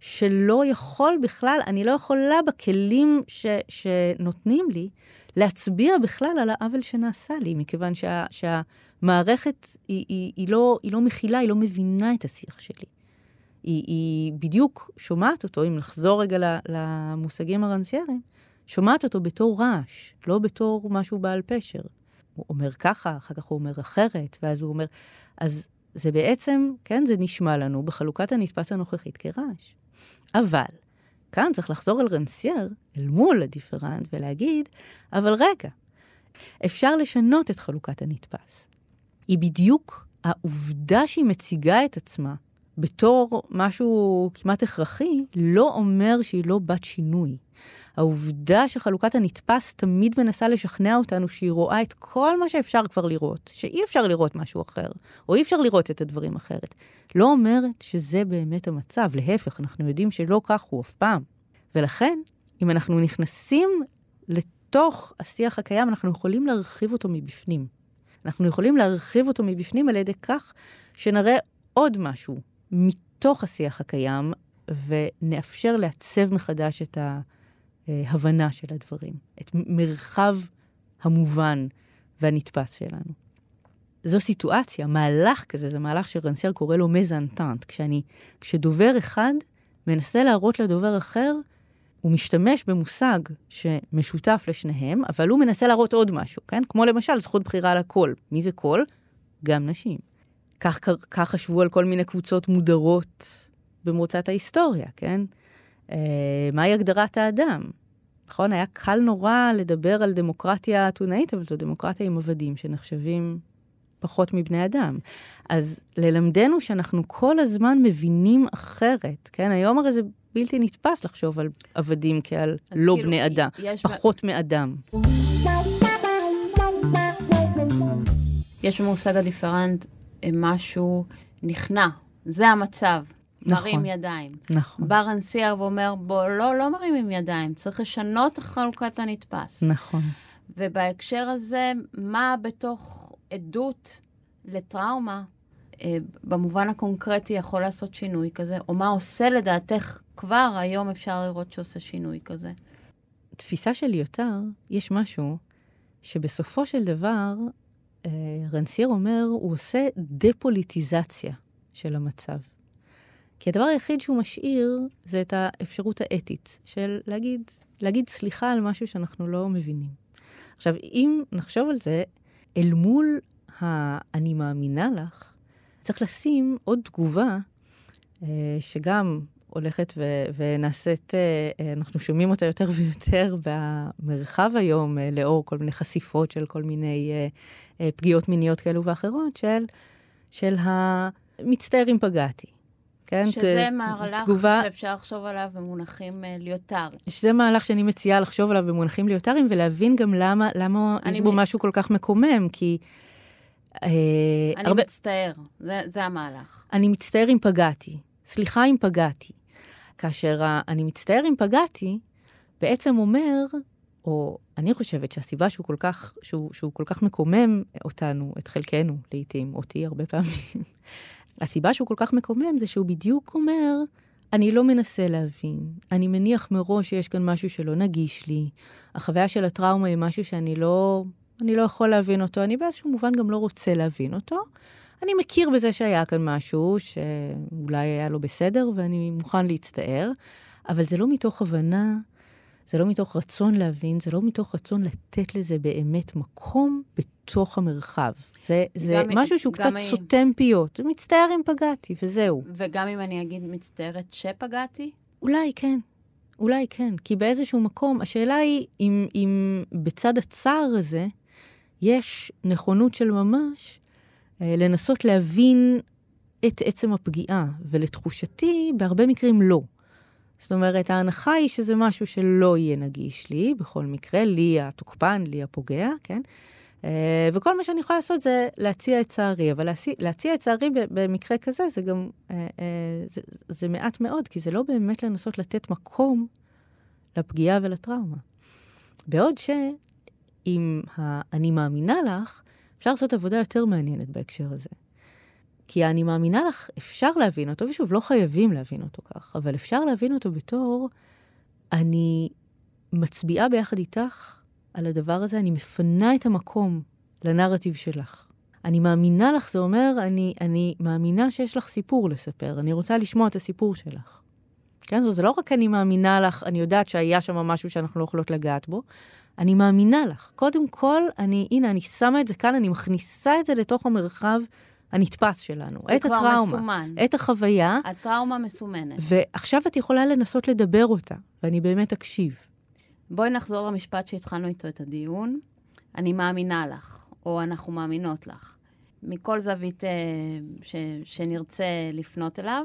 שלא יכול בכלל, אני לא יכולה בכלים שנותנים לי, להצביע בכלל על העוול שנעשה לי, מכיוון שהמערכת היא לא מכילה, היא לא מבינה את השיח שלי. היא בדיוק שומעת אותו, אם לחזור רגע למושגים הרנסיירים, שומעת אותו בתור רעש, לא בתור משהו בעל פשר. הוא אומר ככה, אחר כך הוא אומר אחרת, ואז הוא אומר, אז זה בעצם, כן, זה נשמע לנו בחלוקת הנתפס הנוכחית כרעש. אבל כאן צריך לחזור על רנסייר, אל מול הדיפרנט, ולהגיד, אבל רגע, אפשר לשנות את חלוקת הנתפס. היא בדיוק העובדה שהיא מציגה את עצמה, בתור משהו כמעט הכרחי, לא אומר שהיא לא בת שינוי. העובדה שחלוקת הנתפס תמיד מנסה לשכנע אותנו שהיא רואה את כל מה שאפשר כבר לראות, שאי אפשר לראות משהו אחר, או אי אפשר לראות את הדברים אחרת. לא אומרת שזה באמת המצב, להפך, אנחנו יודעים שלא כך הוא אף פעם. ולכן, אם אנחנו נכנסים לתוך השיח הקיים, אנחנו יכולים להרחיב אותו מבפנים. אנחנו יכולים להרחיב אותו מבפנים על ידי כך שנראה עוד משהו מתוך השיח הקיים, ונאפשר לעצב מחדש את ההבנה של הדברים, את מרחב המובן והנתפס שלנו. זו סיטואציה, מהלך כזה, זה מהלך שרנסייר קורא לו מזנטנט, כשדובר אחד מנסה להראות לדובר אחר, הוא משתמש במושג שמשותף לשניהם, אבל הוא מנסה להראות עוד משהו, כן? כמו למשל זכות בחירה לקול. מי זה קול? גם נשים. כך חשבו על כל מיני קבוצות מודרות במרוצת ההיסטוריה, כן? מהי הגדרת האדם? נכון? היה קל נורא לדבר על דמוקרטיה אתונאית, אבל זו דמוקרטיה עם עבדים שנחשבים פחות מבני אדם. אז ללמדנו שאנחנו כל הזמן מבינים אחרת, כן? היום הרי זה בלתי נתפס לחשוב על עבדים כעל לא כאילו בני אדם, פחות מאדם. יש במושג הדיפרנט משהו נכנע, זה המצב. נכון, מרים ידיים. נכון. בא רנסייר ואומר, בוא, לא מרים עם ידיים, צריך לשנות את חלוקת הנתפס. נכון. ובהקשר הזה, מה בתוך עדות לטראומה, במובן הקונקרטי יכול לעשות שינוי כזה, או מה עושה לדעתך כבר היום אפשר לראות שעושה שינוי כזה? תפיסה של יותר, יש משהו שבסופו של דבר, רנסייר אומר, הוא עושה דפוליטיזציה של המצב. כי הדבר היחיד שהוא משאיר, זה את האפשרות האתית של להגיד סליחה על משהו שאנחנו לא מבינים. עכשיו, אם נחשוב על זה, אל מול אני מאמינה לך, צריך לשים עוד תגובה, שגם הולכת ונעשית, אנחנו שומעים אותה יותר ויותר במרחב היום, לאור כל מיני חשיפות של כל מיני פגיעות מיניות כאלו ואחרות, של המצטער אם פגעתי. כן? שזה מהלך תגובה, שאפשר לחשוב עליו במונחים ליוטריים. שזה מהלך שאני מציעה לחשוב עליו במונחים ליוטריים, ולהבין גם למה יש בו משהו כל כך מקומם, כי אני מצטער, זה המהלך. אני מצטער אם פגעתי, סליחה אם פגעתי. כאשר אני מצטער אם פגעתי, בעצם אומר, או אני חושבת שהסיבה שהוא כל כך מקומם אותנו, את חלקנו לעתים, אותי הרבה פעמים, הסיבה שהוא כל כך מקומם זה שהוא בדיוק אומר, אני לא מנסה להבין, אני מניח מראש שיש כאן משהו שלא נגיש לי, החוויה של הטראומה היא משהו שאני לא יכול להבין אותו, אני באיזשהו מובן גם לא רוצה להבין אותו, אני מכיר בזה שהיה כאן משהו שאולי היה לא בסדר, ואני מוכן להצטער, אבל זה לא מתוך הבנה, זה לא מתוך רצון להבין, זה לא מתוך רצון לתת לזה באמת מקום בתוך המרחב. זה משהו שהוא קצת סותם פיות. זה מצטער אם פגעתי, וזהו. וגם אם אני אגיד מצטערת שפגעתי? אולי כן. כי באיזשהו מקום, השאלה היא אם בצד הצער הזה, יש נכונות של ממש לנסות להבין את עצם הפגיעה, ולתחושתי, בהרבה מקרים לא. זאת אומרת, ההנחה היא שזה משהו שלא יהיה נגיש לי, בכל מקרה, לי התוקפן, לי הפוגע, כן? וכל מה שאני יכולה לעשות זה להציע את צערי, אבל להציע את צערי במקרה כזה, זה גם, זה מעט מאוד, כי זה לא באמת לנסות לתת מקום לפגיעה ולטראומה. בעוד שאם אני מאמינה לך, אפשר לעשות עבודה יותר מעניינת בהקשר הזה. כי אני מאמינה לך, אפשר להבין אותו, ושוב, לא חייבים להבין אותו כך, אבל אפשר להבין אותו בתור, אני מצביעה ביחד איתך על הדבר הזה, אני מפנה את המקום לנרטיב שלך. אני מאמינה לך, זה אומר, אני מאמינה שיש לך סיפור לספר, אני רוצה לשמוע את הסיפור שלך. כן? זה לא רק אני מאמינה לך, אני יודעת שהיה שם משהו שאנחנו לא יכולות לגעת בו, אני מאמינה לך. קודם כל, הנה, אני שמה את זה כאן, אני מכניסה את זה לתוך המרחב הנתפס שלנו. את הטראומה, מסומן. את החוויה. הטראומה מסומנת. ועכשיו את יכולה לנסות לדבר אותה, ואני באמת אקשיב. בואי נחזור למשפט שהתחלנו איתו את הדיון. אני מאמינה לך, או אנחנו מאמינות לך. מכל זווית שנרצה לפנות אליו.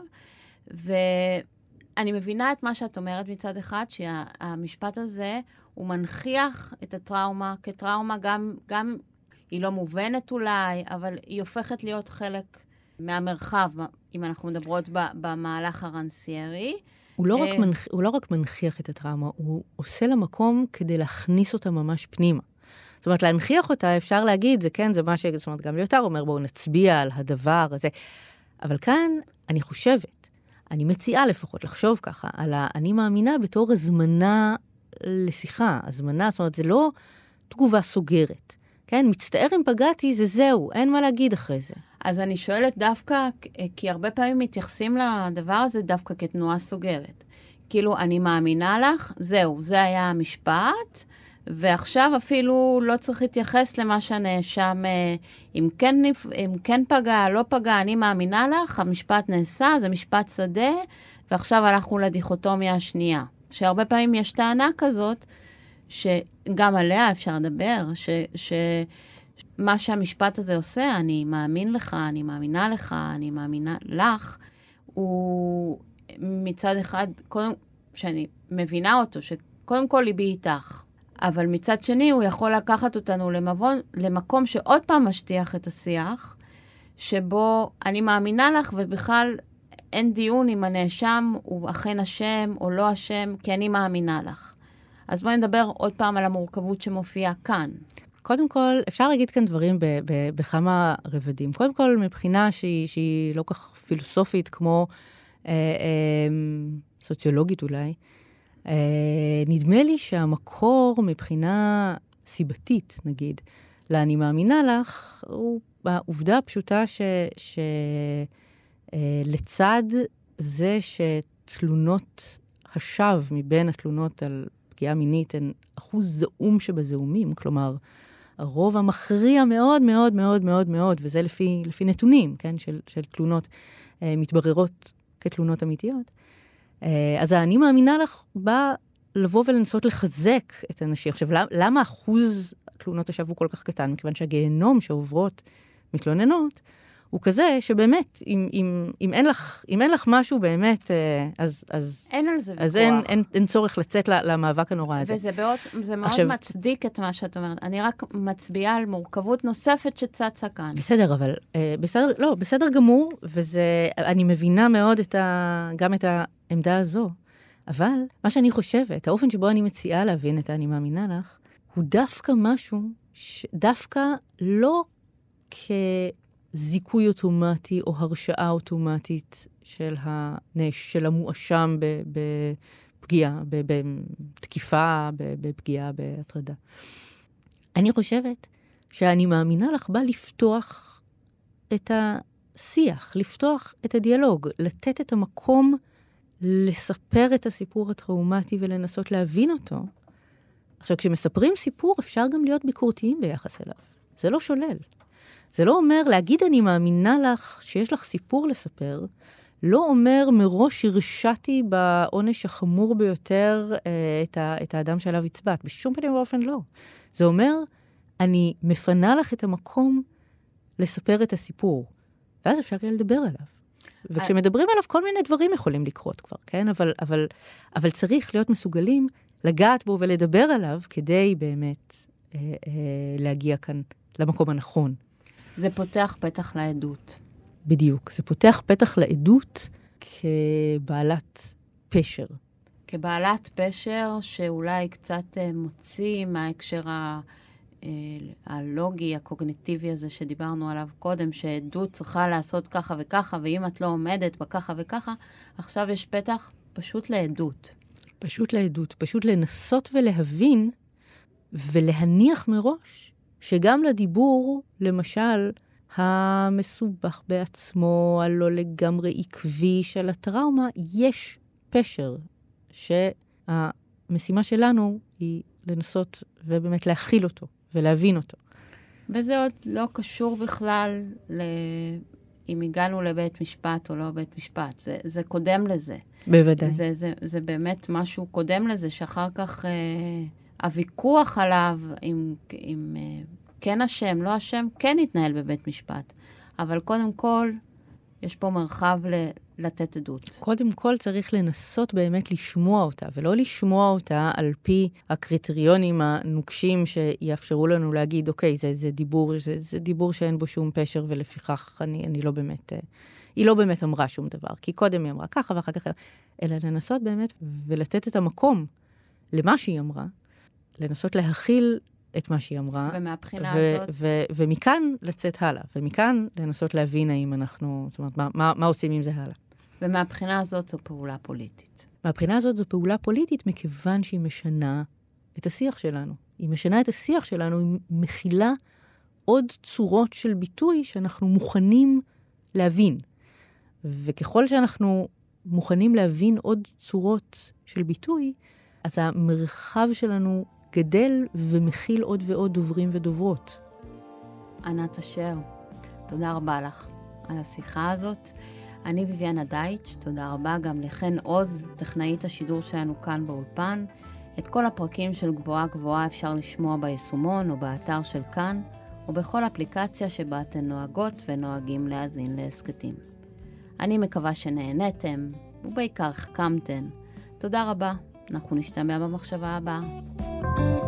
ואני מבינה את מה שאת אומרת מצד אחד, שהמשפט הזה הוא מנכיח את הטראומה כטראומה, גם היא לא מובנת אולי, אבל היא הופכת להיות חלק מהמרחב, אם אנחנו מדברות במהלך הרנסיירי. הוא לא רק מנכיח את הטראומה, הוא עושה למקום כדי להכניס אותה ממש פנימה. זאת אומרת, להנכיח אותה, אפשר להגיד, זה כן, זה מה זאת אומרת, גם ליותר אומר, בואו נצביע על הדבר הזה. אבל כאן, אני חושבת, אני מציעה לפחות לחשוב ככה, על אני מאמינה בתור הזמנה לשיחה, הזמנה, זאת אומרת, זה לא תגובה סוגרת. כן, מצטער אם פגעתי, זה זהו, אין מה להגיד אחרי זה. אז אני שואלת דווקא, כי הרבה פעמים מתייחסים לדבר הזה דווקא כתנועה סוגרת. כאילו, אני מאמינה לך, זהו, זה היה המשפט, ועכשיו אפילו לא צריך להתייחס למה שהנאשם, אם כן פגע, לא פגע, אני מאמינה לך, המשפט נעשה, זה משפט שדה, ועכשיו הלכנו לדיכוטומיה השנייה. שהרבה פעמים יש טענה כזאת, שגם עליה אפשר לדבר, שמה שהמשפט הזה עושה, אני מאמין לך, אני מאמינה לך, אני מאמינה לך, הוא מצד אחד, קודם, שאני מבינה אותו, שקודם כל ליבי איתך, אבל מצד שני הוא יכול לקחת אותנו למקום שעוד פעם משטיח את השיח, שבו אני מאמינה לך ובכלל אין דיון אם הנאשם הוא אכן אשם או לא אשם, כי אני מאמינה לך. אז בואי נדבר עוד פעם על המורכבות שמופיעה כאן. קודם כל, אפשר להגיד כאן דברים בכמה רבדים. קודם כל, מבחינה שהיא לא כך פילוסופית כמו סוציולוגית אולי, נדמה לי שהמקור מבחינה סיבתית, נגיד, לאני מאמינה לך, הוא העובדה הפשוטה לצד זה שתלונות השווא מבין התלונות על פגיעה מינית הן אחוז זעום שבזעומים, כלומר, הרוב המכריע מאוד מאוד מאוד מאוד מאוד, וזה לפי נתונים, כן, של תלונות מתבררות כתלונות אמיתיות. אז אני מאמינה לך בא לבוא ולנסות לחזק את האנשים. עכשיו, למה אחוז תלונות השווא הוא כל כך קטן? מכיוון שהגיהנום שעוברות מתלוננות, הוא כזה שבאמת, אם אין לך משהו באמת, אז אין על זה ויכוח. אז אין צורך לצאת למאבק הנורא הזה. וזה מאוד מצדיק את מה שאת אומרת. אני רק מצביעה על מורכבות נוספת שצצה כאן. בסדר, אבל בסדר גמור, אני מבינה מאוד גם את העמדה הזו. אבל מה שאני חושבת, האופן שבו אני מציעה להבין את אני מאמינה לך, הוא דווקא משהו, דווקא לא כזיכוי אוטומטי או הרשעה אוטומטית של המואשם בפגיעה, בתקיפה, בפגיעה, בהטרדה. אני חושבת שאני מאמינה לך בא לפתוח את השיח, לפתוח את הדיאלוג, לתת את המקום לספר את הסיפור הטראומטי ולנסות להבין אותו. עכשיו, כשמספרים סיפור, אפשר גם להיות ביקורתיים ביחס אליו. זה לא שולל. זה לא אומר, להגיד אני מאמינה לך שיש לך סיפור לספר, לא אומר מראש הרשעתי בעונש החמור ביותר את האדם שעליו הצבעת. בשום פנים ואופן לא. זה אומר, אני מפנה לך את המקום לספר את הסיפור. ואז אפשר לדבר עליו. וכשמדברים עליו, כל מיני דברים יכולים לקרות כבר, כן? אבל צריך להיות מסוגלים לגעת בו ולדבר עליו, כדי באמת להגיע כאן למקום הנכון. זה פותח פתח לעדות. בדיוק. זה פותח פתח לעדות כבעלת פשר. כבעלת פשר שאולי קצת מוציא מההקשר הלוגי, הקוגניטיבי הזה שדיברנו עליו קודם, שעדות צריכה לעשות ככה וככה, ואם את לא עומדת בככה וככה, עכשיו יש פתח פשוט לעדות. פשוט לעדות, פשוט לנסות ולהבין ולהניח מראש שגם לדיבור, למשל, המסובך בעצמו, הלא לגמרי עקבי של הטראומה, יש פשר שהמשימה שלנו היא לנסות ובאמת להכיל אותו ולהבין אותו. וזה עוד לא קשור בכלל אם הגענו לבית משפט או לא בית משפט. זה קודם לזה. בוודאי. זה באמת משהו קודם לזה, שאחר כך הוויכוח עליו, אם כן אשם, לא אשם, כן יתנהל בבית משפט. אבל קודם כל, יש פה מרחב לתת עדות. קודם כל צריך לנסות באמת לשמוע אותה, ולא לשמוע אותה על פי הקריטריונים הנוקשים שיאפשרו לנו להגיד, אוקיי, זה דיבור שאין בו שום פשר, ולפיכך אני לא באמת, היא לא באמת אמרה שום דבר, כי קודם היא אמרה ככה ואחר כך, אלא לנסות באמת ולתת את המקום למה שהיא אמרה, לנסות להכיל את מה שהיא אמרה. ומהבחינה הזאת. ומכאן לצאת הלאה, ומכאן לנסות להבין האם אנחנו, זאת אומרת, מה עושים עם זה הלאה. ומהבחינה הזאת זו פעולה פוליטית. מהבחינה הזאת זו פעולה פוליטית, מכיוון שהיא משנה את השיח שלנו. היא משנה את השיח שלנו, היא מכילה עוד צורות של ביטוי שאנחנו מוכנים להבין. וככל שאנחנו מוכנים להבין עוד צורות של ביטוי, אז המרחב שלנו גדל ומכיל עוד ועוד דוברים ודוברות. ענת אשר, תודה רבה לך על השיחה הזאת. אני ויויאנה דייטש, תודה רבה גם לחן עוז, טכנאית השידור שלנו כאן באולפן. את כל הפרקים של גבוהה גבוהה אפשר לשמוע ביישומון או באתר של כאן, או בכל אפליקציה שבה אתן נוהגות ונוהגים להאזין להסקטים. אני מקווה שנהנתם, ובעיקר החכמתן. תודה רבה, אנחנו נשתמע במחשבה הבאה.